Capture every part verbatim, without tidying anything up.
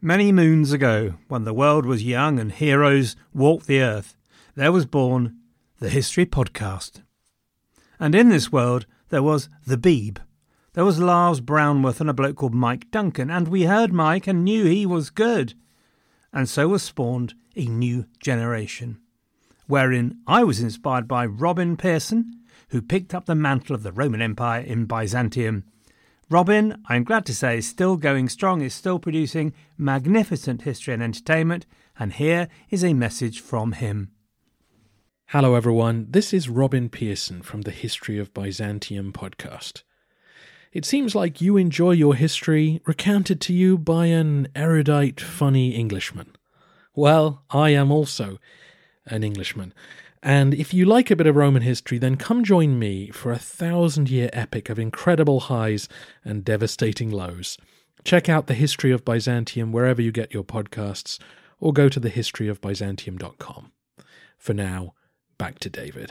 Many moons ago, when the world was young and heroes walked the earth, there was born the History Podcast. And in this world, there was the Beeb. There was Lars Brownworth and a bloke called Mike Duncan, and we heard Mike and knew he was good. And so was spawned a new generation, wherein I was inspired by Robin Pearson, who picked up the mantle of the Roman Empire in Byzantium. Robin, I'm glad to say, is still going strong, is still producing magnificent history and entertainment, and here is a message from him. Hello everyone, this is Robin Pearson from the History of Byzantium podcast. It seems like you enjoy your history recounted to you by an erudite, funny Englishman. Well, I am also an Englishman. And if you like a bit of Roman history, then come join me for a thousand-year epic of incredible highs and devastating lows. Check out The History of Byzantium wherever you get your podcasts, or go to the history of byzantium dot com. For now, back to David.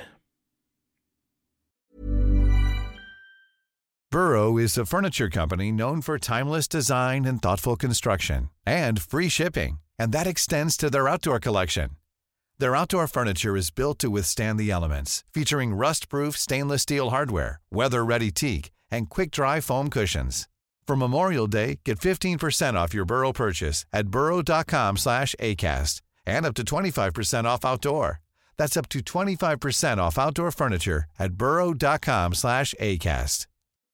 Burrow is a furniture company known for timeless design and thoughtful construction, and free shipping, and that extends to their outdoor collection. Their outdoor furniture is built to withstand the elements, featuring rust-proof stainless steel hardware, weather-ready teak, and quick-dry foam cushions. For Memorial Day, get fifteen percent off your Burrow purchase at burrow.com slash ACAST and up to twenty-five percent off outdoor. That's up to twenty-five percent off outdoor furniture at burrow.com slash ACAST.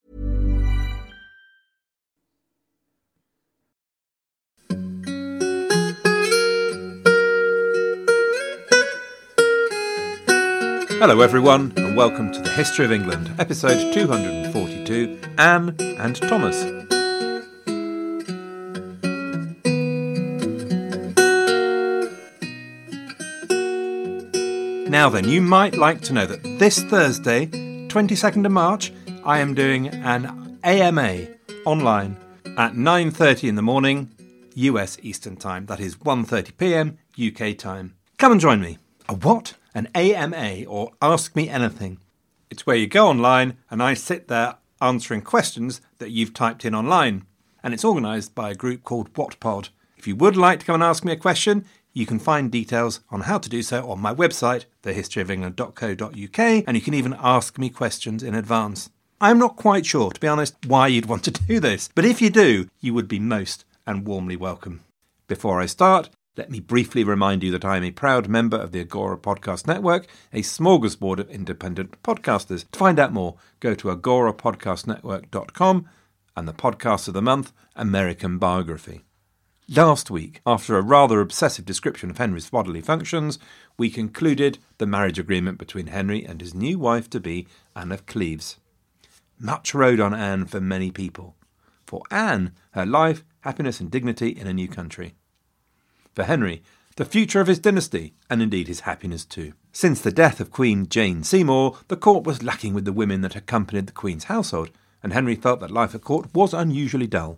Hello everyone, and welcome to the History of England, episode two hundred forty-two, Anne and Thomas. Now then, you might like to know that this Thursday, twenty-second of March, I am doing an A M A online at nine thirty in the morning, U S Eastern Time. That is one thirty p.m. U K time. Come and join me. A what? An A M A, or Ask Me Anything. It's where you go online and I sit there answering questions that you've typed in online. And it's organised by a group called WhatPod. If you would like to come and ask me a question, you can find details on how to do so on my website, the history of england dot co dot U K, and you can even ask me questions in advance. I'm not quite sure, to be honest, why you'd want to do this, but if you do, you would be most and warmly welcome. Before I start, let me briefly remind you that I am a proud member of the Agora Podcast Network, a smorgasbord of independent podcasters. To find out more, go to agora podcast network dot com and the podcast of the month, American Biography. Last week, after a rather obsessive description of Henry's bodily functions, we concluded the marriage agreement between Henry and his new wife-to-be, Anne of Cleves. Much rode on Anne for many people. For Anne, her life, happiness and dignity in a new country. For Henry, the future of his dynasty, and indeed his happiness too. Since the death of Queen Jane Seymour, the court was lacking with the women that accompanied the Queen's household, and Henry felt that life at court was unusually dull.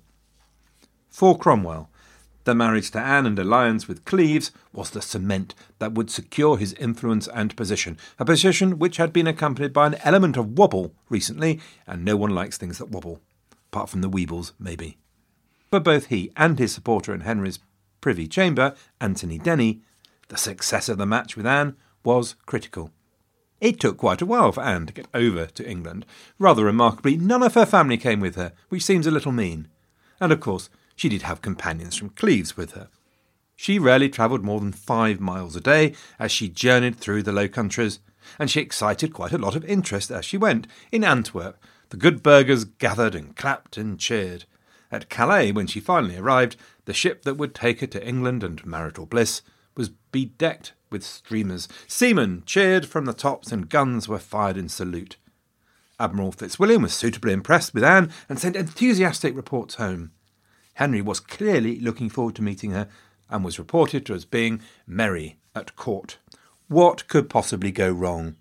For Cromwell, the marriage to Anne and alliance with Cleves was the cement that would secure his influence and position, a position which had been accompanied by an element of wobble recently, and no one likes things that wobble, apart from the Weebles, maybe. But both he and his supporter in Henry's Privy Chamber, Anthony Denny, the success of the match with Anne was critical. It took quite a while for Anne to get over to England. Rather remarkably, none of her family came with her, which seems a little mean. And of course, she did have companions from Cleves with her. She rarely travelled more than five miles a day as she journeyed through the Low Countries, and she excited quite a lot of interest as she went. In Antwerp, the good burghers gathered and clapped and cheered. At Calais, when she finally arrived, the ship that would take her to England and marital bliss was bedecked with streamers. Seamen cheered from the tops and guns were fired in salute. Admiral Fitzwilliam was suitably impressed with Anne and sent enthusiastic reports home. Henry was clearly looking forward to meeting her and was reported to as being merry at court. What could possibly go wrong?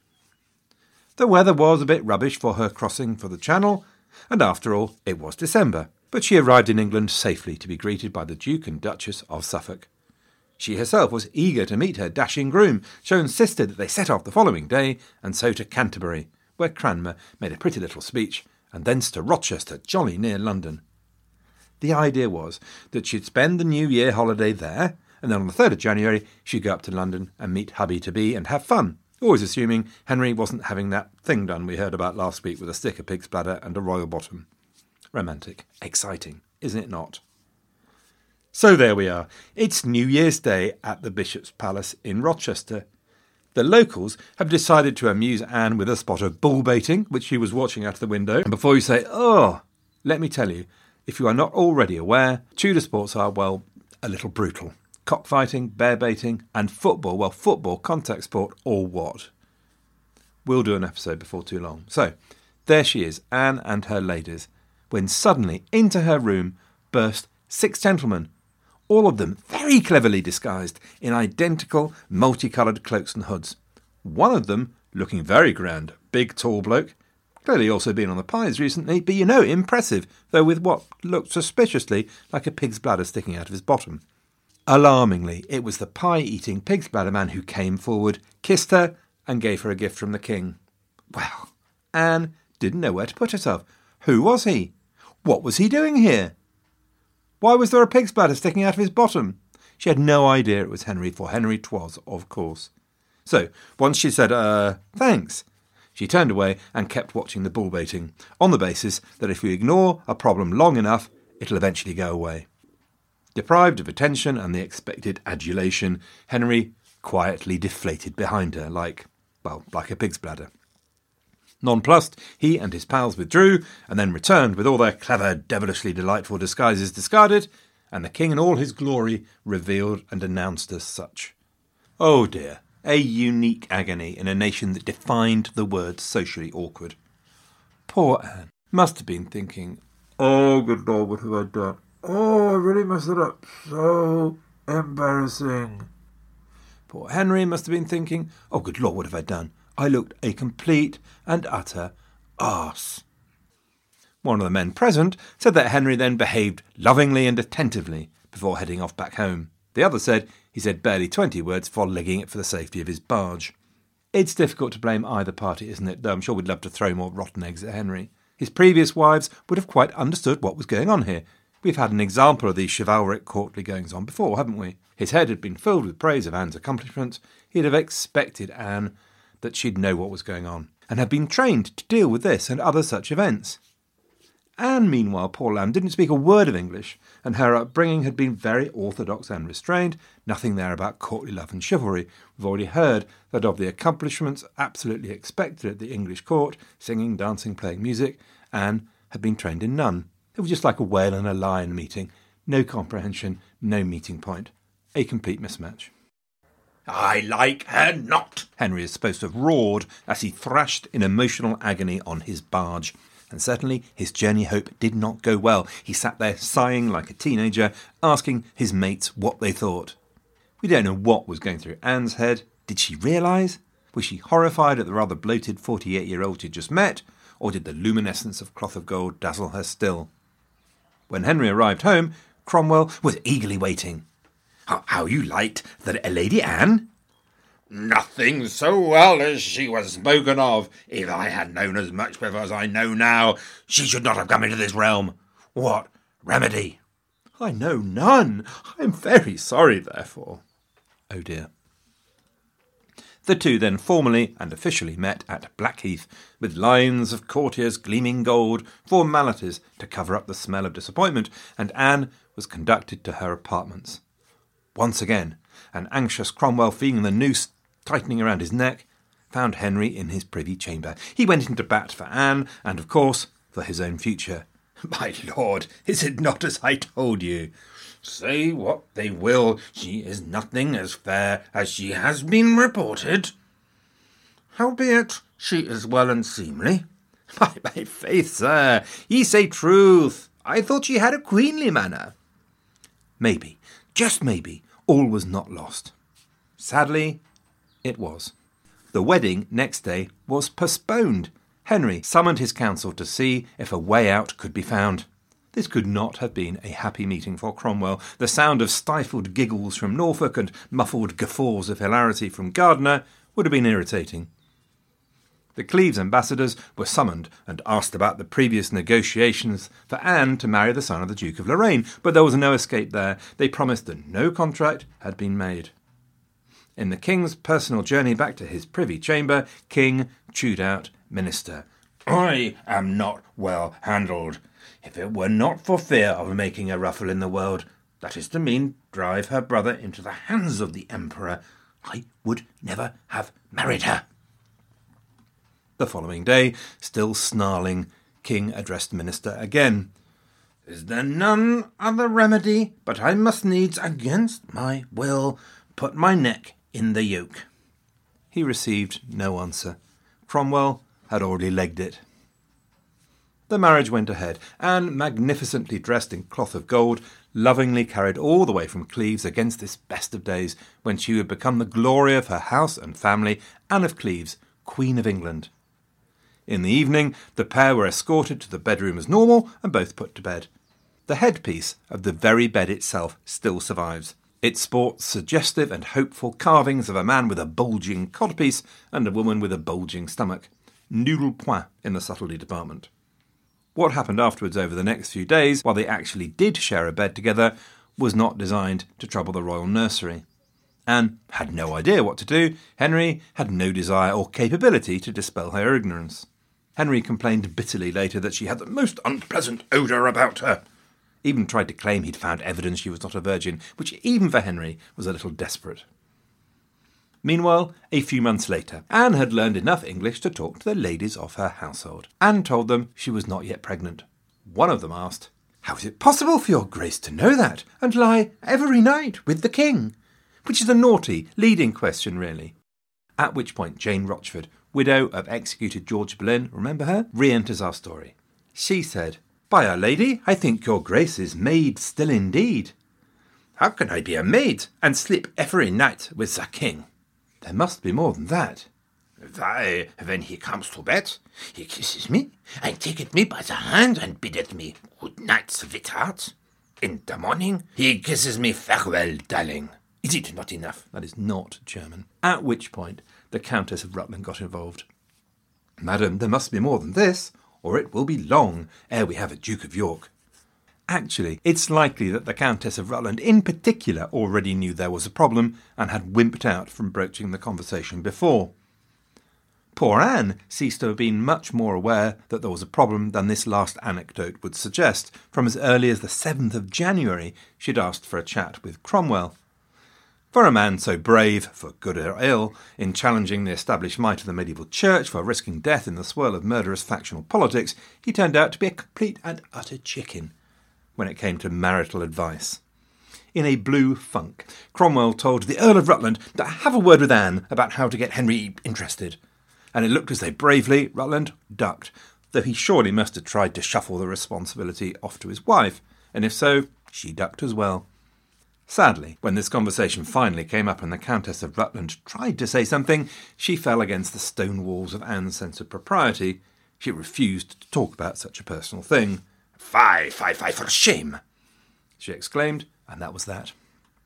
The weather was a bit rubbish for her crossing for the Channel, and after all, it was December. But she arrived in England safely to be greeted by the Duke and Duchess of Suffolk. She herself was eager to meet her dashing groom, so insisted that they set off the following day, and so to Canterbury, where Cranmer made a pretty little speech, and thence to Rochester, jolly near London. The idea was that she'd spend the New Year holiday there, and then on the third of January she'd go up to London and meet hubby-to-be and have fun, always assuming Henry wasn't having that thing done we heard about last week with a stick of pig's bladder and a royal bottom. Romantic. Exciting, isn't it not? So there we are. It's New Year's Day at the Bishop's Palace in Rochester. The locals have decided to amuse Anne with a spot of bull baiting, which she was watching out of the window. And before you say, oh, let me tell you, if you are not already aware, Tudor sports are, well, a little brutal. Cockfighting, bear baiting, and football, well, football, contact sport, or what? We'll do an episode before too long. So, there she is, Anne and her ladies, when suddenly into her room burst six gentlemen, all of them very cleverly disguised in identical multicoloured cloaks and hoods. One of them looking very grand, big tall bloke, clearly also been on the pies recently, but you know, impressive, though with what looked suspiciously like a pig's bladder sticking out of his bottom. Alarmingly, it was the pie-eating pig's bladder man who came forward, kissed her, and gave her a gift from the king. Well, Anne didn't know where to put herself. Who was he? What was he doing here? Why was there a pig's bladder sticking out of his bottom? She had no idea it was Henry, for Henry 'twas, of course. So, once she said, uh, thanks, she turned away and kept watching the bull baiting, on the basis that if you ignore a problem long enough, it'll eventually go away. Deprived of attention and the expected adulation, Henry quietly deflated behind her, like, well, like a pig's bladder. Nonplussed, he and his pals withdrew, and then returned with all their clever, devilishly delightful disguises discarded, and the king in all his glory revealed and announced as such. Oh dear, a unique agony in a nation that defined the word socially awkward. Poor Anne must have been thinking, oh good Lord, what have I done? Oh, I really messed it up. So embarrassing. Poor Henry must have been thinking, oh good Lord, what have I done? I looked a complete and utter arse. One of the men present said that Henry then behaved lovingly and attentively before heading off back home. The other said he said barely twenty words before legging it for the safety of his barge. It's difficult to blame either party, isn't it? Though I'm sure we'd love to throw more rotten eggs at Henry. His previous wives would have quite understood what was going on here. We've had an example of these chivalric courtly goings-on before, haven't we? His head had been filled with praise of Anne's accomplishments. He'd have expected Anne that she'd know what was going on, and had been trained to deal with this and other such events. Anne, meanwhile, poor lamb, didn't speak a word of English, and her upbringing had been very orthodox and restrained, nothing there about courtly love and chivalry. We've already heard that of the accomplishments absolutely expected at the English court, singing, dancing, playing music, Anne had been trained in none. It was just like a whale and a lion meeting. No comprehension, no meeting point. A complete mismatch. I like her not, Henry is supposed to have roared as he thrashed in emotional agony on his barge. And certainly his journey hope did not go well. He sat there sighing like a teenager, asking his mates what they thought. We don't know what was going through Anne's head. Did she realise? Was she horrified at the rather bloated forty-eight-year-old she'd just met? Or did the luminescence of cloth of gold dazzle her still? When Henry arrived home, Cromwell was eagerly waiting. How, how you liked the Lady Anne? Nothing so well as she was spoken of. If I had known as much before as I know now, she should not have come into this realm. What remedy? I know none. I am very sorry, therefore. Oh dear. The two then formally and officially met at Blackheath, with lines of courtiers gleaming gold, formalities to cover up the smell of disappointment, and Anne was conducted to her apartments. Once again, an anxious Cromwell, feeling the noose tightening around his neck, found Henry in his privy chamber. He went into bat for Anne, and, of course, for his own future. My lord, is it not as I told you? Say what they will, she is nothing as fair as she has been reported. Howbeit, she is well and seemly. By my faith, sir, ye say truth. I thought she had a queenly manner. Maybe, just maybe, all was not lost. Sadly, it was. The wedding next day was postponed. Henry summoned his council to see if a way out could be found. This could not have been a happy meeting for Cromwell. The sound of stifled giggles from Norfolk and muffled guffaws of hilarity from Gardiner would have been irritating. The Cleves ambassadors were summoned and asked about the previous negotiations for Anne to marry the son of the Duke of Lorraine, but there was no escape there. They promised that no contract had been made. In the king's personal journey back to his privy chamber, King chewed out Minister. I am not well handled. If it were not for fear of making a ruffle in the world, that is to mean drive her brother into the hands of the Emperor, I would never have married her. The following day, still snarling, King addressed Minister again. Is there none other remedy, but I must needs, against my will, put my neck in the yoke? He received no answer. Cromwell had already legged it. The marriage went ahead. Anne, magnificently dressed in cloth of gold, lovingly carried all the way from Cleves against this best of days, when she would become the glory of her house and family, Anne of Cleves, Queen of England. In the evening, the pair were escorted to the bedroom as normal and both put to bed. The headpiece of the very bed itself still survives. It sports suggestive and hopeful carvings of a man with a bulging codpiece and a woman with a bulging stomach. Noodle point in the subtlety department. What happened afterwards over the next few days, while they actually did share a bed together, was not designed to trouble the royal nursery. Anne had no idea what to do. Henry had no desire or capability to dispel her ignorance. Henry complained bitterly later that she had the most unpleasant odour about her. Even tried to claim he'd found evidence she was not a virgin, which even for Henry was a little desperate. Meanwhile, a few months later, Anne had learned enough English to talk to the ladies of her household. Anne told them she was not yet pregnant. One of them asked, "How is it possible for your grace to know that, and lie every night with the king?" Which is a naughty, leading question, really. At which point Jane Rochford, widow of executed George Boleyn, remember her, re-enters our story. She said, "By our lady, I think your grace is maid still indeed." "How can I be a maid and sleep every night with the king?" "There must be more than that." "Why, when he comes to bed, he kisses me, and taketh me by the hand, and biddeth me good night, sweetheart. In the morning, he kisses me farewell, darling. Is it not enough?" That is not German. At which point, the Countess of Rutland got involved. "Madam, there must be more than this, or it will be long ere we have a Duke of York." Actually, it's likely that the Countess of Rutland in particular already knew there was a problem and had wimped out from broaching the conversation before. Poor Anne ceased to have been much more aware that there was a problem than this last anecdote would suggest. From as early as the seventh of January, she'd asked for a chat with Cromwell. For a man so brave, for good or ill, in challenging the established might of the medieval church, for risking death in the swirl of murderous factional politics, he turned out to be a complete and utter chicken when it came to marital advice. In a blue funk, Cromwell told the Earl of Rutland to have a word with Anne about how to get Henry interested, and it looked as though bravely Rutland ducked, though he surely must have tried to shuffle the responsibility off to his wife, and if so, she ducked as well. Sadly, when this conversation finally came up and the Countess of Rutland tried to say something, she fell against the stone walls of Anne's sense of propriety. She refused to talk about such a personal thing. "Fie, fie, fie, for shame!" she exclaimed, and that was that.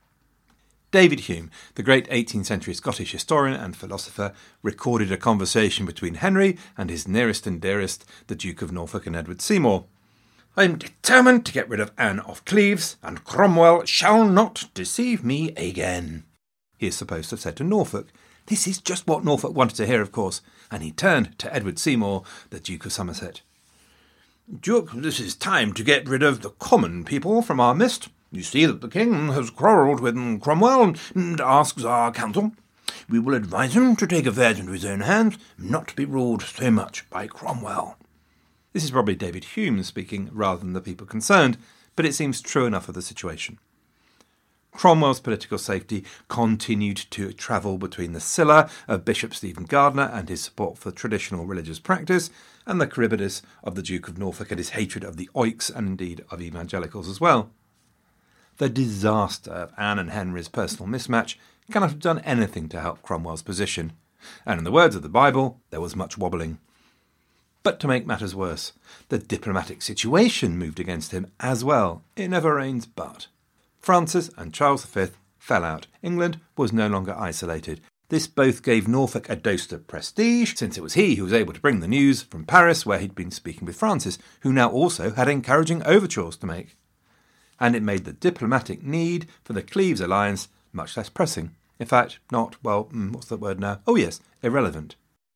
David Hume, the great eighteenth century Scottish historian and philosopher, recorded a conversation between Henry and his nearest and dearest, the Duke of Norfolk and Edward Seymour. "I am determined to get rid of Anne of Cleves, and Cromwell shall not deceive me again," he is supposed to have said to Norfolk. This is just what Norfolk wanted to hear, of course, and he turned to Edward Seymour, the Duke of Somerset. "Duke, this is time to get rid of the common people from our midst. You see that the king has quarrelled with Cromwell and asks our counsel. We will advise him to take affairs into his own hands, and not to be ruled so much by Cromwell." This is probably David Hume speaking rather than the people concerned, but it seems true enough of the situation. Cromwell's political safety continued to travel between the Scylla of Bishop Stephen Gardiner and his support for traditional religious practice, and the Charybdis of the Duke of Norfolk and his hatred of the Oiks and indeed of evangelicals as well. The disaster of Anne and Henry's personal mismatch cannot have done anything to help Cromwell's position, and in the words of the Bible, there was much wobbling. But to make matters worse, the diplomatic situation moved against him as well. It never rains but. Francis and Charles the Fifth fell out. England was no longer isolated. This both gave Norfolk a dose of prestige, since it was he who was able to bring the news from Paris, where he'd been speaking with Francis, who now also had encouraging overtures to make. And it made the diplomatic need for the Cleves alliance much less pressing. In fact, not, well, what's that word now? Oh yes, irrelevant.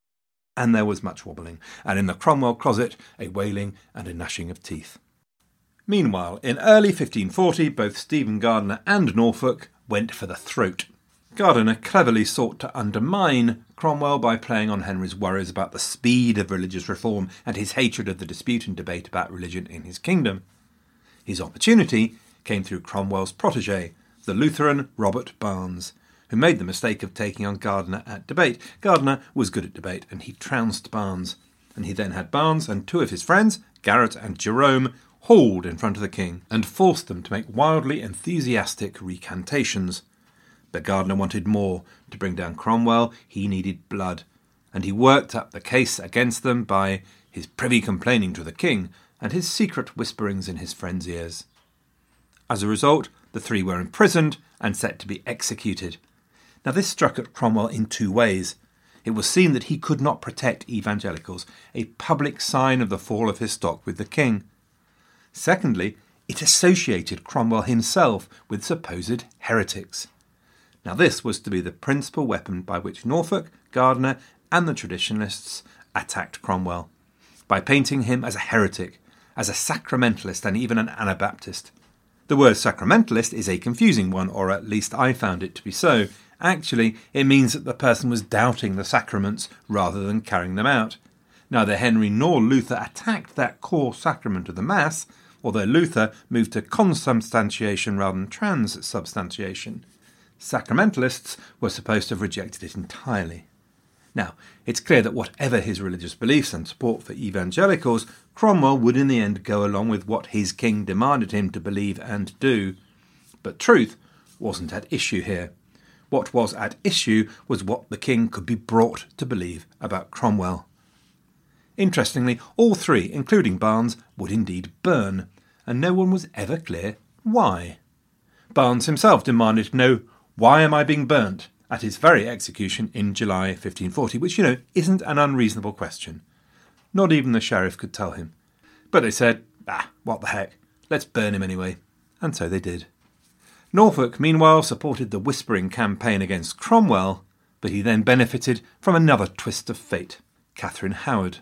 And there was much wobbling, and in the Cromwell closet a wailing and a gnashing of teeth. Meanwhile, in early fifteen forty, both Stephen Gardiner and Norfolk went for the throat. Gardiner cleverly sought to undermine Cromwell by playing on Henry's worries about the speed of religious reform and his hatred of the dispute and debate about religion in his kingdom. His opportunity came through Cromwell's protégé, the Lutheran Robert Barnes, who made the mistake of taking on Gardiner at debate. Gardiner was good at debate, and he trounced Barnes, and he then had Barnes and two of his friends, Garrett and Jerome, hauled in front of the king and forced them to make wildly enthusiastic recantations. But Gardiner wanted more. To bring down Cromwell, he needed blood, and he worked up the case against them by his privy complaining to the king and his secret whisperings in his friends' ears. As a result, the three were imprisoned and set to be executed. Now this struck at Cromwell in two ways. It was seen that he could not protect evangelicals, a public sign of the fall of his stock with the king. Secondly, it associated Cromwell himself with supposed heretics. Now this was to be the principal weapon by which Norfolk, Gardiner and the traditionalists attacked Cromwell, by painting him as a heretic, as a sacramentalist and even an Anabaptist. The word sacramentalist is a confusing one, or at least I found it to be so. Actually, it means that the person was doubting the sacraments rather than carrying them out. Neither Henry nor Luther attacked that core sacrament of the Mass, although Luther moved to consubstantiation rather than transubstantiation. Sacramentalists were supposed to have rejected it entirely. Now, it's clear that whatever his religious beliefs and support for evangelicals, Cromwell would in the end go along with what his king demanded him to believe and do. But truth wasn't at issue here. What was at issue was what the king could be brought to believe about Cromwell. Interestingly, all three, including Barnes, would indeed burn, and no one was ever clear why. Barnes himself demanded to know, "Why am I being burnt?" at his very execution in July fifteen forty, which, you know, isn't an unreasonable question. Not even the sheriff could tell him. But they said, ah, what the heck, let's burn him anyway. And so they did. Norfolk, meanwhile, supported the whispering campaign against Cromwell, but he then benefited from another twist of fate, Catherine Howard.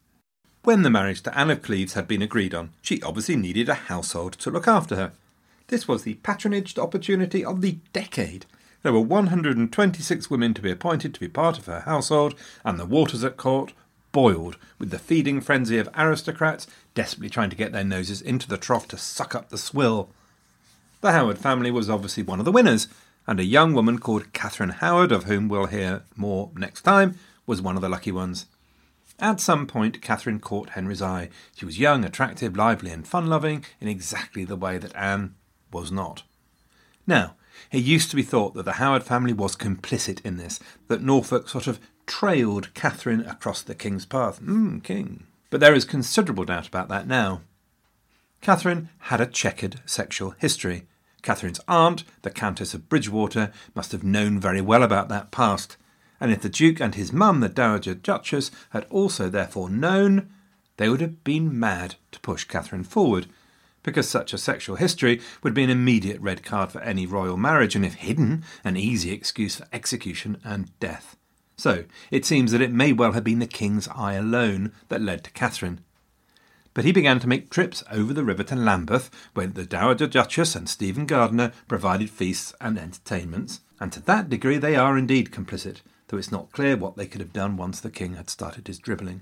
When the marriage to Anne of Cleves had been agreed on, she obviously needed a household to look after her. This was the patronaged opportunity of the decade. There were one hundred twenty-six women to be appointed to be part of her household, and the waters at court boiled with the feeding frenzy of aristocrats desperately trying to get their noses into the trough to suck up the swill. The Howard family was obviously one of the winners, and a young woman called Catherine Howard, of whom we'll hear more next time, was one of the lucky ones. At some point, Catherine caught Henry's eye. She was young, attractive, lively and fun-loving in exactly the way that Anne was not. Now, it used to be thought that the Howard family was complicit in this, that Norfolk sort of trailed Catherine across the king's path. Mmm, king. But there is considerable doubt about that now. Catherine had a checkered sexual history. Catherine's aunt, the Countess of Bridgewater, must have known very well about that past, and if the Duke and his mum, the Dowager Duchess, had also therefore known, they would have been mad to push Catherine forward, because such a sexual history would be an immediate red card for any royal marriage, and if hidden, an easy excuse for execution and death. So it seems that it may well have been the king's eye alone that led to Catherine. But he began to make trips over the river to Lambeth, where the Dowager Duchess and Stephen Gardiner provided feasts and entertainments, and to that degree they are indeed complicit, though it's not clear what they could have done once the king had started his dribbling.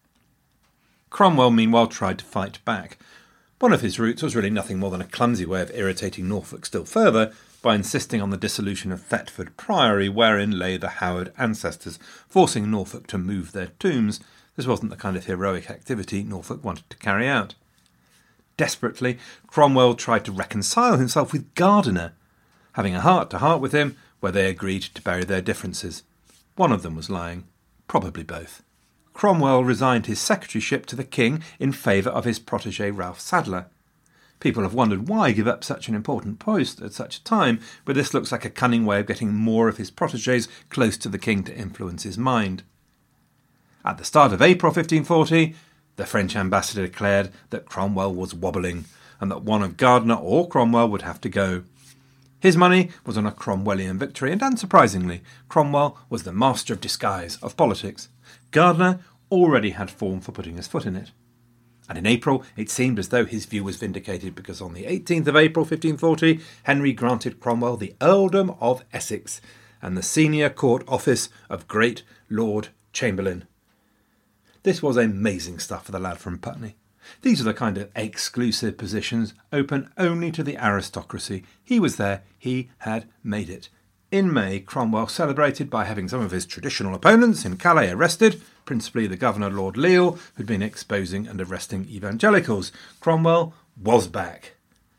Cromwell meanwhile tried to fight back. One of his routes was really nothing more than a clumsy way of irritating Norfolk still further by insisting on the dissolution of Thetford Priory, wherein lay the Howard ancestors, forcing Norfolk to move their tombs. This wasn't the kind of heroic activity Norfolk wanted to carry out. Desperately, Cromwell tried to reconcile himself with Gardiner, having a heart-to-heart with him where they agreed to bury their differences. One of them was lying, probably both. Cromwell resigned his secretaryship to the king in favour of his protégé Ralph Sadler. People have wondered why give up such an important post at such a time, but this looks like a cunning way of getting more of his protégés close to the king to influence his mind. At the start of April fifteen forty, the French ambassador declared that Cromwell was wobbling, and that one of Gardiner or Cromwell would have to go. His money was on a Cromwellian victory, and unsurprisingly, Cromwell was the master of disguise of politics. Gardiner already had form for putting his foot in it. And in April, it seemed as though his view was vindicated, because on the eighteenth of April fifteen forty, Henry granted Cromwell the earldom of Essex and the senior court office of Great Lord Chamberlain. This was amazing stuff for the lad from Putney. These are the kind of exclusive positions open only to the aristocracy. He was there, he had made it. In May, Cromwell celebrated by having some of his traditional opponents in Calais arrested, principally the Governor Lord Leal, who'd been exposing and arresting evangelicals. Cromwell was back.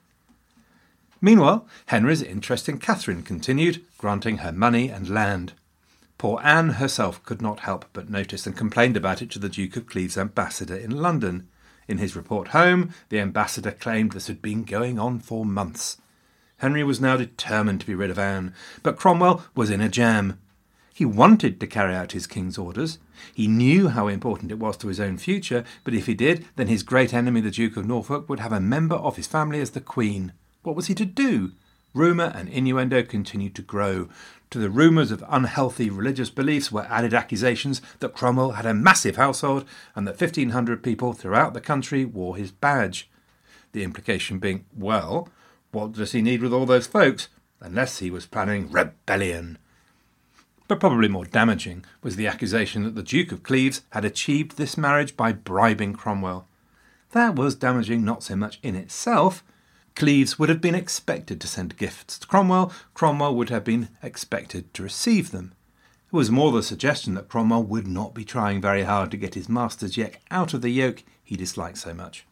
Meanwhile, Henry's interest in Catherine continued, granting her money and land. Poor Anne herself could not help but notice, and complained about it to the Duke of Cleves' ambassador in London. In his report home, the ambassador claimed this had been going on for months. Henry was now determined to be rid of Anne, but Cromwell was in a jam. He wanted to carry out his king's orders. He knew how important it was to his own future, but if he did, then his great enemy, the Duke of Norfolk, would have a member of his family as the Queen. What was he to do? Rumour and innuendo continued to grow. To the rumours of unhealthy religious beliefs were added accusations that Cromwell had a massive household and that fifteen hundred people throughout the country wore his badge. The implication being, well, what does he need with all those folks, unless he was planning rebellion? But probably more damaging was the accusation that the Duke of Cleves had achieved this marriage by bribing Cromwell. That was damaging not so much in itself. Cleves would have been expected to send gifts to Cromwell. Cromwell would have been expected to receive them. It was more the suggestion that Cromwell would not be trying very hard to get his master's yoke out of the yoke he disliked so much.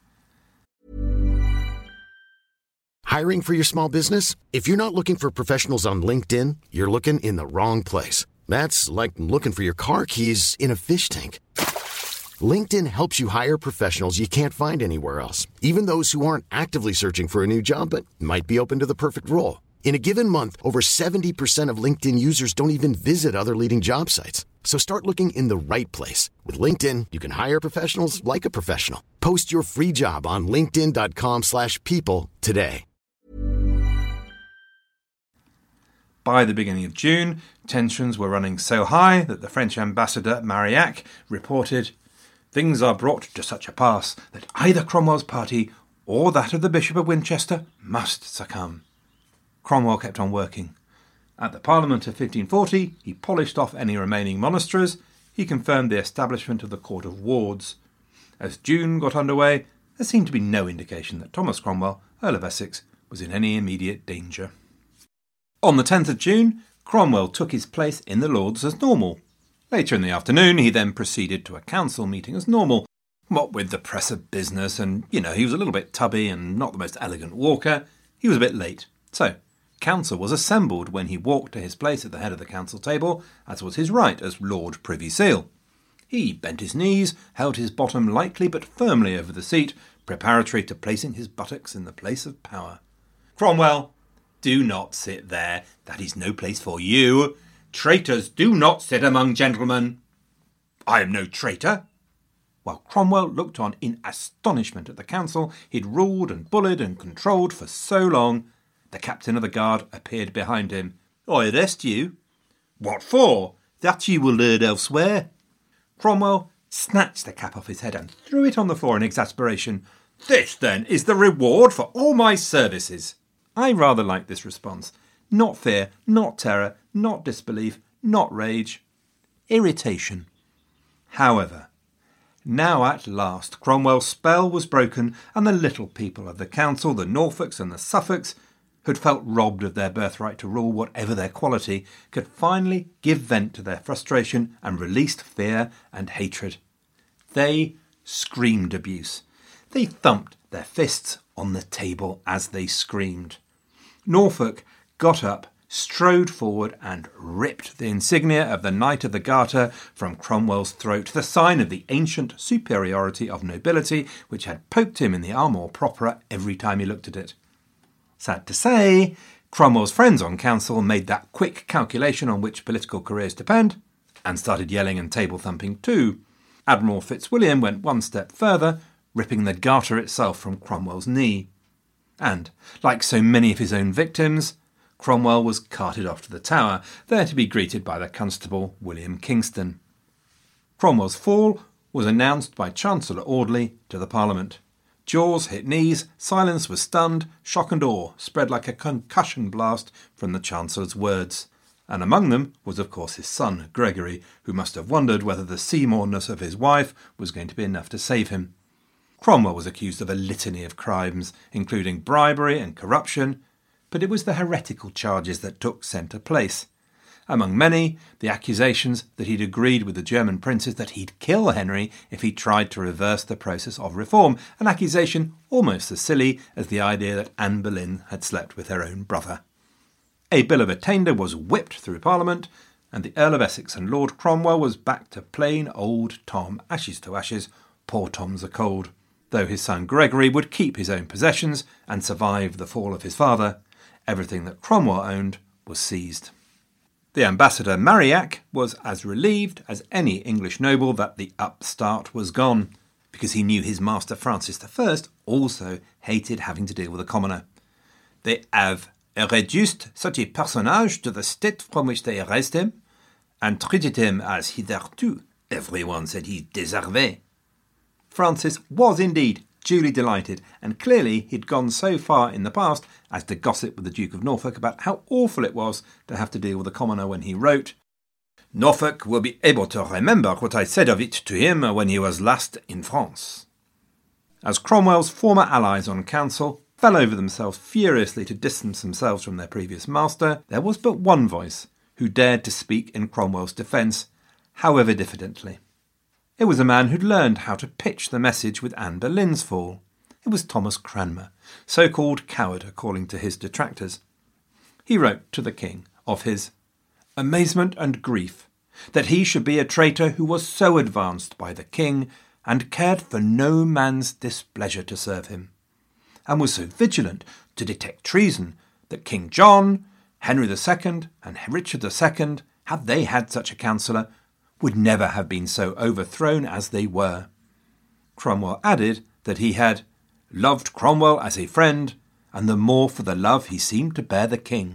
Hiring for your small business? If you're not looking for professionals on LinkedIn, you're looking in the wrong place. That's like looking for your car keys in a fish tank. LinkedIn helps you hire professionals you can't find anywhere else, even those who aren't actively searching for a new job but might be open to the perfect role. In a given month, over seventy percent of LinkedIn users don't even visit other leading job sites. So start looking in the right place. With LinkedIn, you can hire professionals like a professional. Post your free job on linkedin.com slash people today. By the beginning of June, tensions were running so high that the French ambassador Marillac reported, "Things are brought to such a pass that either Cromwell's party or that of the Bishop of Winchester must succumb." Cromwell kept on working. At the Parliament of fifteen forty, he polished off any remaining monasteries. He confirmed the establishment of the Court of Wards. As June got underway, there seemed to be no indication that Thomas Cromwell, Earl of Essex, was in any immediate danger. On the tenth of June, Cromwell took his place in the Lords as normal. Later in the afternoon, he then proceeded to a council meeting as normal. What with the press of business and, you know, he was a little bit tubby and not the most elegant walker, he was a bit late. So, council was assembled when he walked to his place at the head of the council table, as was his right as Lord Privy Seal. He bent his knees, held his bottom lightly but firmly over the seat, preparatory to placing his buttocks in the place of power. "Cromwell, do not sit there. That is no place for you. Traitors do not sit among gentlemen." "I am no traitor." While Cromwell looked on in astonishment at the council he'd ruled and bullied and controlled for so long, the captain of the guard appeared behind him. "I arrest you." "What for?" "That you will learn elsewhere." Cromwell snatched the cap off his head and threw it on the floor in exasperation. "This, then, is the reward for all my services." I rather like this response. Not fear, not terror, not disbelief, not rage. Irritation. However, now at last Cromwell's spell was broken, and the little people of the council, the Norfolks and the Suffolks, who'd felt robbed of their birthright to rule whatever their quality, could finally give vent to their frustration and released fear and hatred. They screamed abuse. They thumped their fists on the table as they screamed. Norfolk got up, strode forward and ripped the insignia of the Knight of the Garter from Cromwell's throat, the sign of the ancient superiority of nobility which had poked him in the armor propre every time he looked at it. Sad to say, Cromwell's friends on council made that quick calculation on which political careers depend, and started yelling and table-thumping too. Admiral Fitzwilliam went one step further, ripping the garter itself from Cromwell's knee. And, like so many of his own victims, Cromwell was carted off to the Tower, there to be greeted by the Constable William Kingston. Cromwell's fall was announced by Chancellor Audley to the Parliament. Jaws hit knees, silence was stunned, shock and awe spread like a concussion blast from the Chancellor's words. And among them was, of course, his son, Gregory, who must have wondered whether the Seymourness of his wife was going to be enough to save him. Cromwell was accused of a litany of crimes, including bribery and corruption, but it was the heretical charges that took centre place. Among many, the accusations that he'd agreed with the German princes that he'd kill Henry if he tried to reverse the process of reform, an accusation almost as silly as the idea that Anne Boleyn had slept with her own brother. A Bill of Attainder was whipped through Parliament, and the Earl of Essex and Lord Cromwell was back to plain old Tom, ashes to ashes, poor Tom's a cold. Though his son Gregory would keep his own possessions and survive the fall of his father, everything that Cromwell owned was seized. The ambassador Marillac was as relieved as any English noble that the upstart was gone, because he knew his master Francis the First also hated having to deal with a commoner. They have reduced such a personage to the state from which they raised him, and treated him as hitherto everyone said he deserved. Francis was indeed duly delighted, and clearly he'd gone so far in the past as to gossip with the Duke of Norfolk about how awful it was to have to deal with a commoner when he wrote, "Norfolk will be able to remember what I said of it to him when he was last in France." As Cromwell's former allies on council fell over themselves furiously to distance themselves from their previous master, there was but one voice who dared to speak in Cromwell's defence, however diffidently. It was a man who'd learned how to pitch the message with Anne Boleyn's fall. It was Thomas Cranmer, so-called coward according to his detractors. He wrote to the king of his amazement and grief that he should be a traitor who was so advanced by the king and cared for no man's displeasure to serve him, and was so vigilant to detect treason that King John, Henry the Second, and Richard the Second, had they had such a counsellor, would never have been so overthrown as they were. Cromwell added that he had loved Cromwell as a friend, and the more for the love he seemed to bear the king.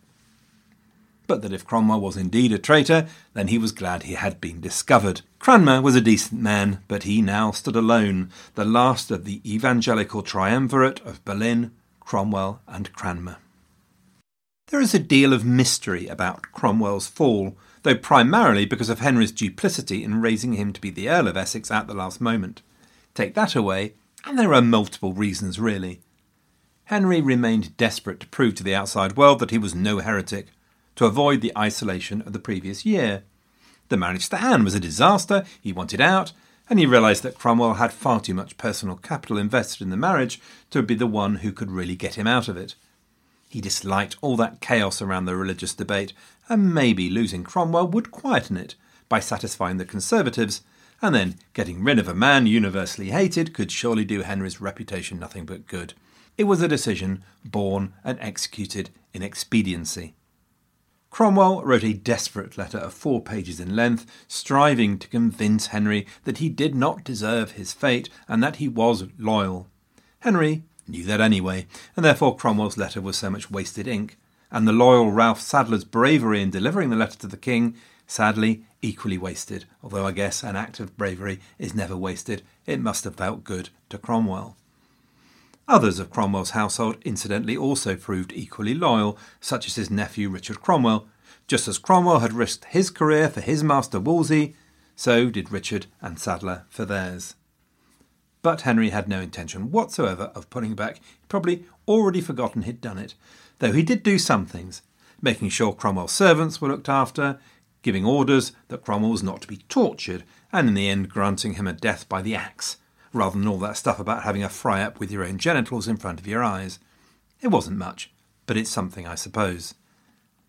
But that if Cromwell was indeed a traitor, then he was glad he had been discovered. Cranmer was a decent man, but he now stood alone, the last of the evangelical triumvirate of Boleyn, Cromwell and Cranmer. There is a deal of mystery about Cromwell's fall, though primarily because of Henry's duplicity in raising him to be the Earl of Essex at the last moment. Take that away, and there are multiple reasons really. Henry remained desperate to prove to the outside world that he was no heretic, to avoid the isolation of the previous year. The marriage to Anne was a disaster, he wanted out, and he realised that Cromwell had far too much personal capital invested in the marriage to be the one who could really get him out of it. He disliked all that chaos around the religious debate, and maybe losing Cromwell would quieten it by satisfying the Conservatives, and then getting rid of a man universally hated could surely do Henry's reputation nothing but good. It was a decision born and executed in expediency. Cromwell wrote a desperate letter of four pages in length, striving to convince Henry that he did not deserve his fate and that he was loyal. Henry knew that anyway, and therefore Cromwell's letter was so much wasted ink, and the loyal Ralph Sadler's bravery in delivering the letter to the king, sadly, equally wasted, although I guess an act of bravery is never wasted. It must have felt good to Cromwell. Others of Cromwell's household incidentally also proved equally loyal, such as his nephew Richard Cromwell. Just as Cromwell had risked his career for his master Wolsey, so did Richard and Sadler for theirs. But Henry had no intention whatsoever of pulling back. He'd probably already forgotten he'd done it, though he did do some things, making sure Cromwell's servants were looked after, giving orders that Cromwell was not to be tortured, and in the end granting him a death by the axe, rather than all that stuff about having a fry-up with your own genitals in front of your eyes. It wasn't much, but it's something, I suppose.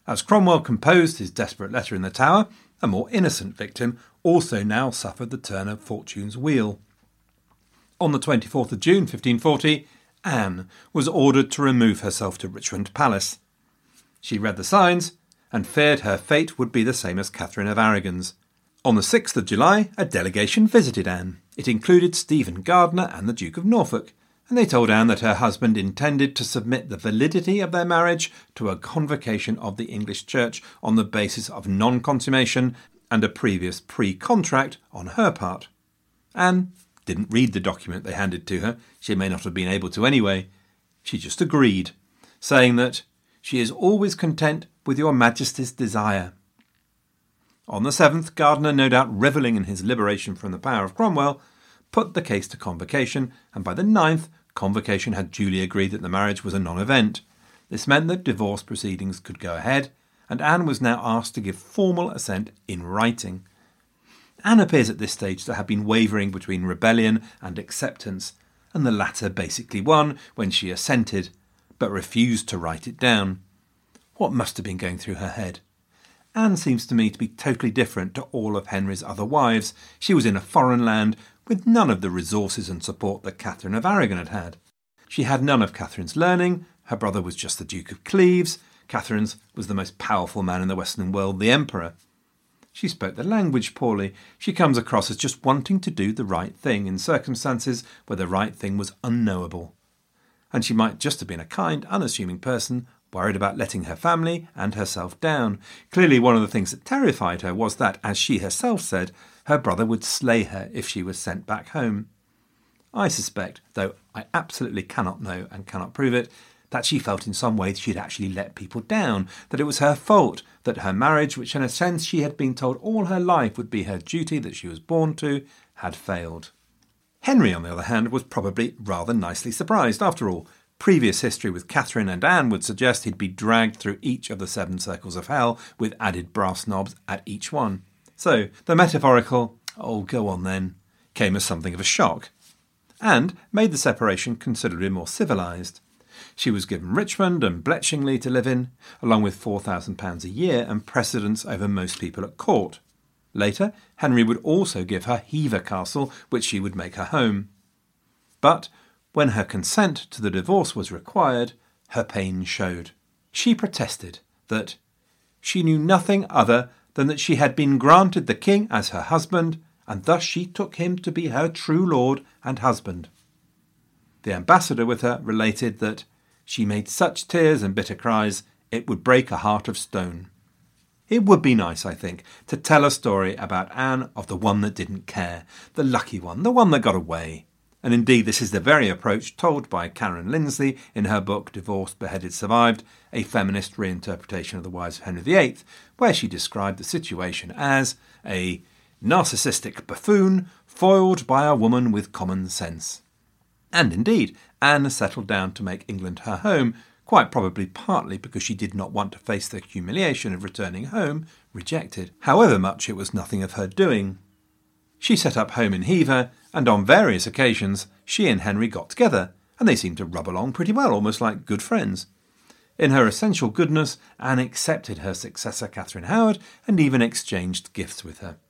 As Cromwell composed his desperate letter in the Tower, a more innocent victim also now suffered the turn of fortune's wheel. On the twenty-fourth of June fifteen forty, Anne was ordered to remove herself to Richmond Palace. She read the signs and feared her fate would be the same as Catherine of Aragon's. On the sixth of July, a delegation visited Anne. It included Stephen Gardiner and the Duke of Norfolk, and they told Anne that her husband intended to submit the validity of their marriage to a convocation of the English Church on the basis of non-consummation and a previous pre-contract on her part. Anne didn't read the document they handed to her. She may not have been able to anyway. She just agreed, saying that she is always content with your Majesty's desire. On the seventh, Gardiner, no doubt revelling in his liberation from the power of Cromwell, put the case to convocation, and by the ninth, convocation had duly agreed that the marriage was a non-event. This meant that divorce proceedings could go ahead, and Anne was now asked to give formal assent in writing. Anne appears at this stage to have been wavering between rebellion and acceptance, and the latter basically won when she assented, but refused to write it down. What must have been going through her head? Anne seems to me to be totally different to all of Henry's other wives. She was in a foreign land with none of the resources and support that Catherine of Aragon had had. She had none of Catherine's learning. Her brother was just the Duke of Cleves. Catherine's was the most powerful man in the Western world, the Emperor. She spoke the language poorly. She comes across as just wanting to do the right thing in circumstances where the right thing was unknowable. And she might just have been a kind, unassuming person, worried about letting her family and herself down. Clearly one of the things that terrified her was that, as she herself said, her brother would slay her if she was sent back home. I suspect, though I absolutely cannot know and cannot prove it, that she felt in some way she'd actually let people down, that it was her fault, that her marriage, which in a sense she had been told all her life would be her duty that she was born to, had failed. Henry, on the other hand, was probably rather nicely surprised. After all, previous history with Catherine and Anne would suggest he'd be dragged through each of the seven circles of hell with added brass knobs at each one. So the metaphorical, "oh, go on then," came as something of a shock, and made the separation considerably more civilised. She was given Richmond and Bletchingley to live in, along with four thousand pounds a year and precedence over most people at court. Later, Henry would also give her Hever Castle, which she would make her home. But when her consent to the divorce was required, her pain showed. She protested that she knew nothing other than that she had been granted the king as her husband, and thus she took him to be her true lord and husband. The ambassador with her related that she made such tears and bitter cries it would break a heart of stone. It would be nice, I think, to tell a story about Anne of the one that didn't care, the lucky one, the one that got away. And indeed this is the very approach told by Karen Lindsay in her book Divorced, Beheaded, Survived, a feminist reinterpretation of the Wives of Henry the Eighth, where she described the situation as a narcissistic buffoon foiled by a woman with common sense. And indeed, Anne settled down to make England her home, quite probably partly because she did not want to face the humiliation of returning home, rejected, however much it was nothing of her doing. She set up home in Hever, and on various occasions she and Henry got together, and they seemed to rub along pretty well, almost like good friends. In her essential goodness, Anne accepted her successor Catherine Howard and even exchanged gifts with her.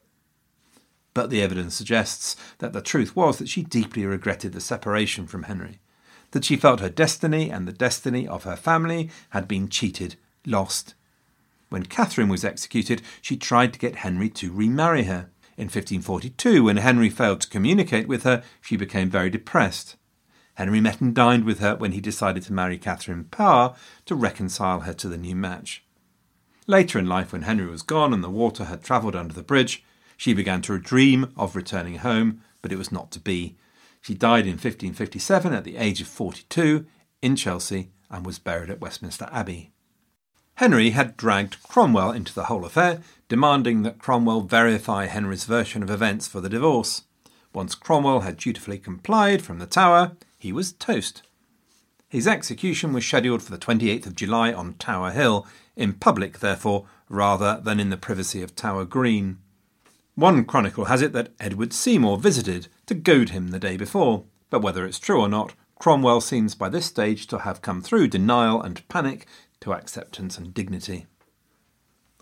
But the evidence suggests that the truth was that she deeply regretted the separation from Henry, that she felt her destiny and the destiny of her family had been cheated, lost. When Catherine was executed, she tried to get Henry to remarry her. In fifteen forty-two, when Henry failed to communicate with her, she became very depressed. Henry met and dined with her when he decided to marry Catherine Parr to reconcile her to the new match. Later in life, when Henry was gone and the water had travelled under the bridge, she began to dream of returning home, but it was not to be. She died in fifteen fifty-seven at the age of forty-two in Chelsea and was buried at Westminster Abbey. Henry had dragged Cromwell into the whole affair, demanding that Cromwell verify Henry's version of events for the divorce. Once Cromwell had dutifully complied from the Tower, he was toast. His execution was scheduled for the twenty-eighth of July on Tower Hill, in public, therefore, rather than in the privacy of Tower Green. One chronicle has it that Edward Seymour visited to goad him the day before, but whether it's true or not, Cromwell seems by this stage to have come through denial and panic to acceptance and dignity.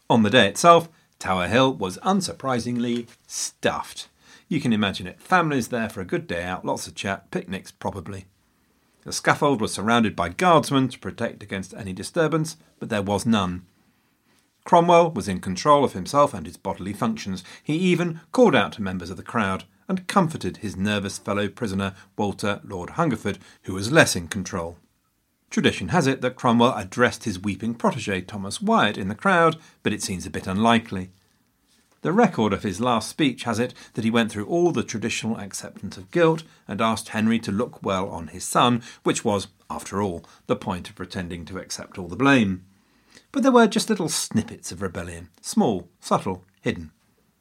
On the day itself, Tower Hill was unsurprisingly stuffed. You can imagine it. Families there for a good day out, lots of chat, picnics probably. The scaffold was surrounded by guardsmen to protect against any disturbance, but there was none. Cromwell was in control of himself and his bodily functions. He even called out to members of the crowd and comforted his nervous fellow prisoner Walter Lord Hungerford, who was less in control. Tradition has it that Cromwell addressed his weeping protégé Thomas Wyatt in the crowd, but it seems a bit unlikely. The record of his last speech has it that he went through all the traditional acceptance of guilt and asked Henry to look well on his son, which was, after all, the point of pretending to accept all the blame. But there were just little snippets of rebellion, small, subtle, hidden.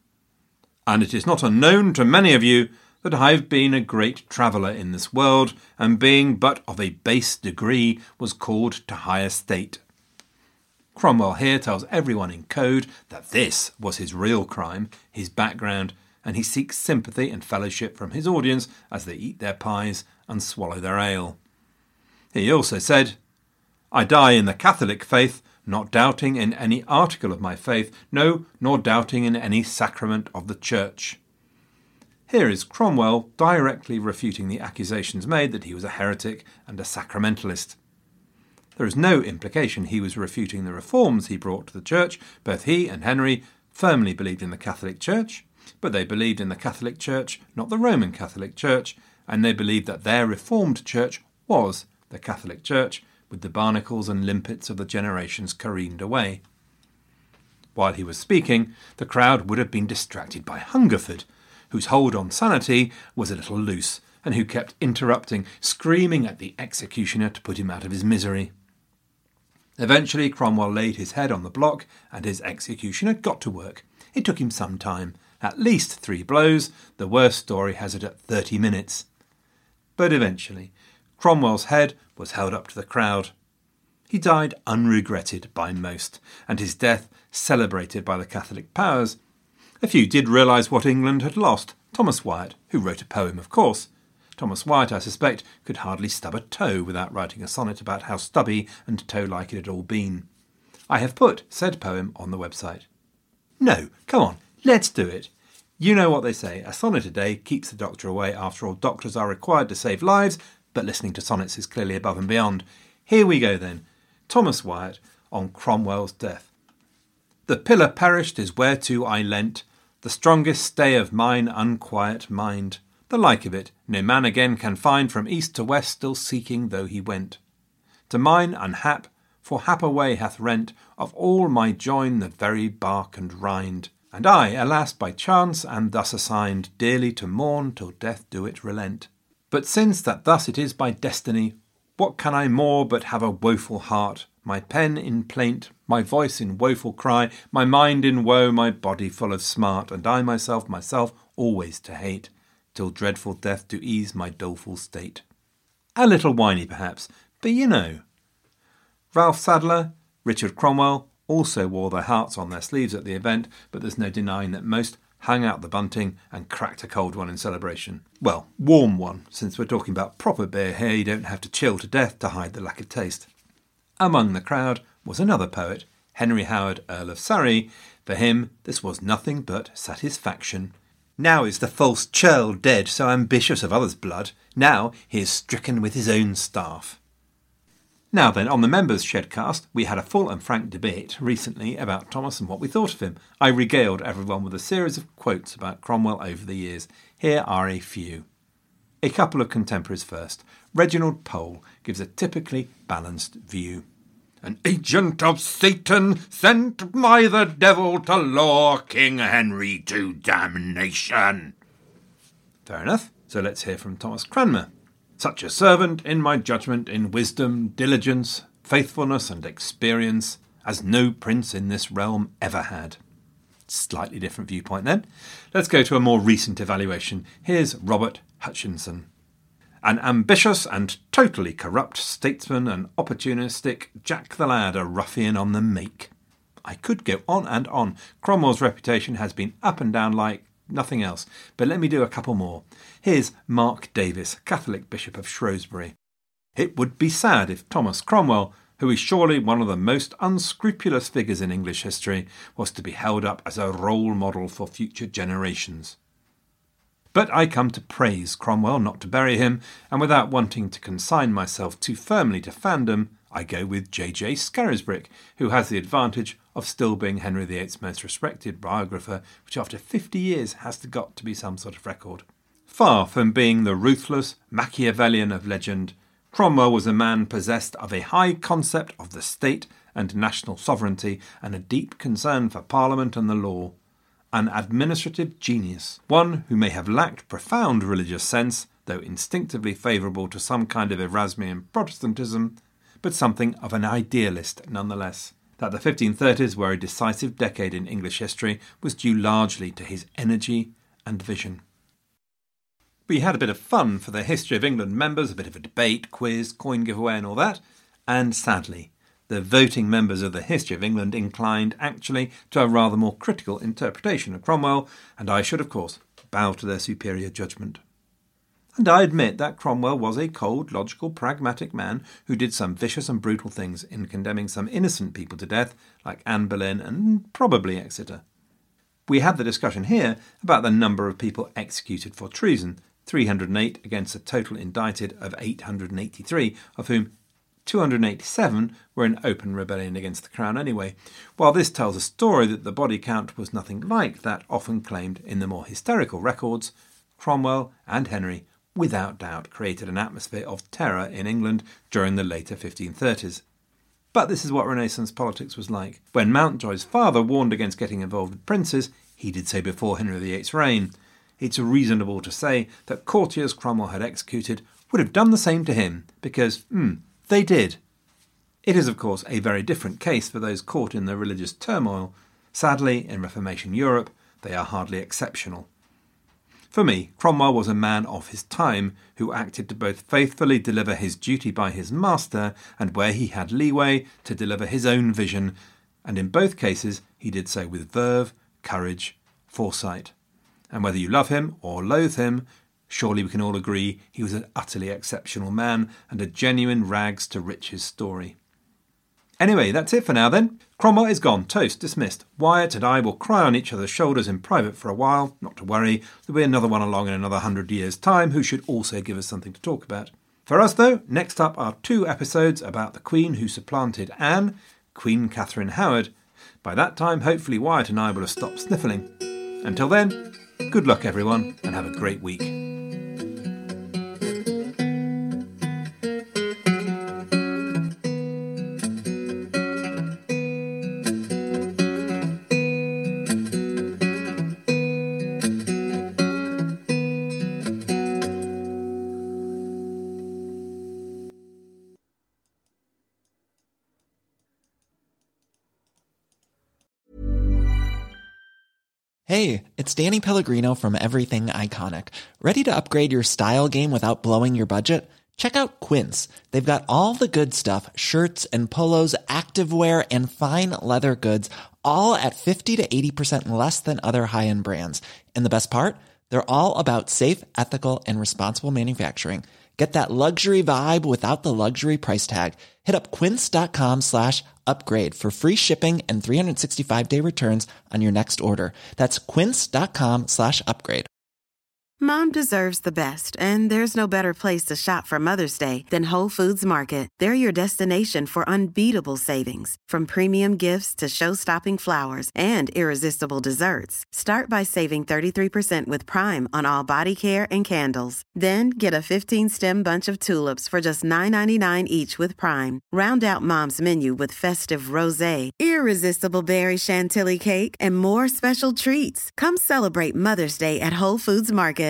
And it is not unknown to many of you that I have been a great traveller in this world, and being but of a base degree was called to high estate. Cromwell here tells everyone in code that this was his real crime, his background, and he seeks sympathy and fellowship from his audience as they eat their pies and swallow their ale. He also said, "I die in the Catholic faith, not doubting in any article of my faith, no, nor doubting in any sacrament of the Church." Here is Cromwell directly refuting the accusations made that he was a heretic and a sacramentalist. There is no implication he was refuting the reforms he brought to the Church. Both he and Henry firmly believed in the Catholic Church, but they believed in the Catholic Church, not the Roman Catholic Church, and they believed that their Reformed Church was the Catholic Church, with the barnacles and limpets of the generations careened away. While he was speaking, the crowd would have been distracted by Hungerford, whose hold on sanity was a little loose, and who kept interrupting, screaming at the executioner to put him out of his misery. Eventually Cromwell laid his head on the block, and his executioner got to work. It took him some time, at least three blows. The worst story has it at thirty minutes. But eventually, Cromwell's head was held up to the crowd. He died unregretted by most, and his death celebrated by the Catholic powers. A few did realise what England had lost. Thomas Wyatt, who wrote a poem, of course. Thomas Wyatt, I suspect, could hardly stub a toe without writing a sonnet about how stubby and toe-like it had all been. I have put said poem on the website. No, come on, let's do it. You know what they say, a sonnet a day keeps the doctor away. After all, doctors are required to save lives, but listening to sonnets is clearly above and beyond. Here we go then. Thomas Wyatt on Cromwell's death. The pillar perished is whereto I leant, the strongest stay of mine unquiet mind. The like of it no man again can find, from east to west still seeking though he went. To mine unhap, for hap away hath rent of all my join the very bark and rind. And I, alas, by chance am thus assigned dearly to mourn till death do it relent. But since that thus it is by destiny, what can I more but have a woeful heart, my pen in plaint, my voice in woeful cry, my mind in woe, my body full of smart, and I myself, myself always to hate, till dreadful death do ease my doleful state. A little whiny perhaps, but you know. Ralph Sadler, Richard Cromwell also wore their hearts on their sleeves at the event, but there's no denying that most hung out the bunting and cracked a cold one in celebration. Well, warm one, since we're talking about proper beer here. You don't have to chill to death to hide the lack of taste. Among the crowd was another poet, Henry Howard, Earl of Surrey. For him, this was nothing but satisfaction. Now is the false churl dead, so ambitious of others' blood. Now he is stricken with his own staff. Now then, on the Members' Shedcast, we had a full and frank debate recently about Thomas and what we thought of him. I regaled everyone with a series of quotes about Cromwell over the years. Here are a few. A couple of contemporaries first. Reginald Pole gives a typically balanced view. An agent of Satan sent by the devil to lure King Henry to damnation. Fair enough. So let's hear from Thomas Cranmer. Such a servant, in my judgment, in wisdom, diligence, faithfulness and experience, as no prince in this realm ever had. Slightly different viewpoint then. Let's go to a more recent evaluation. Here's Robert Hutchinson. An ambitious and totally corrupt statesman and opportunistic Jack the Lad, a ruffian on the make. I could go on and on. Cromwell's reputation has been up and down like nothing else, but let me do a couple more. Here's Mark Davis, Catholic Bishop of Shrewsbury. It would be sad if Thomas Cromwell, who is surely one of the most unscrupulous figures in English history, was to be held up as a role model for future generations. But I come to praise Cromwell, not to bury him, and without wanting to consign myself too firmly to fandom, I go with J J Scarisbrick, who has the advantage of still being Henry the eighth's most respected biographer, which after fifty years has to got to be some sort of record. Far from being the ruthless Machiavellian of legend, Cromwell was a man possessed of a high concept of the state and national sovereignty and a deep concern for Parliament and the law. An administrative genius, one who may have lacked profound religious sense, though instinctively favourable to some kind of Erasmian Protestantism, but something of an idealist nonetheless. That the fifteen thirties were a decisive decade in English history was due largely to his energy and vision. We had a bit of fun for the History of England members, a bit of a debate, quiz, coin giveaway and all that, and sadly, the voting members of the History of England inclined actually to a rather more critical interpretation of Cromwell, and I should, of course, bow to their superior judgment. And I admit that Cromwell was a cold, logical, pragmatic man who did some vicious and brutal things in condemning some innocent people to death, like Anne Boleyn and probably Exeter. We had the discussion here about the number of people executed for treason, three hundred eight against a total indicted of eight hundred eighty-three, of whom two hundred eighty-seven were in open rebellion against the Crown anyway, while this tells a story that the body count was nothing like that often claimed in the more hysterical records. Cromwell and Henry without doubt created an atmosphere of terror in England during the later fifteen thirties. But this is what Renaissance politics was like. When Mountjoy's father warned against getting involved with princes, he did so before Henry the eighth's reign. It's reasonable to say that courtiers Cromwell had executed would have done the same to him, because, hmm, they did. It is, of course, a very different case for those caught in the religious turmoil. Sadly, in Reformation Europe, they are hardly exceptional. For me, Cromwell was a man of his time who acted to both faithfully deliver his duty by his master and, where he had leeway, to deliver his own vision, and in both cases he did so with verve, courage, foresight. And whether you love him or loathe him, surely we can all agree he was an utterly exceptional man and a genuine rags-to-riches story. Anyway, that's it for now then. Cromwell is gone, toast, dismissed. Wyatt and I will cry on each other's shoulders in private for a while. Not to worry, there'll be another one along in another hundred years' time who should also give us something to talk about. For us, though, next up are two episodes about the Queen who supplanted Anne, Queen Catherine Howard. By that time, hopefully Wyatt and I will have stopped sniffling. Until then, good luck everyone, and have a great week. Hey, it's Danny Pellegrino from Everything Iconic. Ready to upgrade your style game without blowing your budget? Check out Quince. They've got all the good stuff, shirts and polos, activewear, and fine leather goods, all at fifty to eighty percent less than other high-end brands. And the best part? They're all about safe, ethical, and responsible manufacturing. Get that luxury vibe without the luxury price tag. Hit up quince.com slash upgrade for free shipping and three sixty-five day returns on your next order. That's quince.com slash upgrade. Mom deserves the best, and there's no better place to shop for Mother's Day than Whole Foods Market. They're your destination for unbeatable savings, from premium gifts to show-stopping flowers and irresistible desserts. Start by saving thirty-three percent with Prime on all body care and candles. Then get a fifteen-stem bunch of tulips for just nine ninety-nine each with Prime. Round out Mom's menu with festive rosé, irresistible berry chantilly cake, and more special treats. Come celebrate Mother's Day at Whole Foods Market.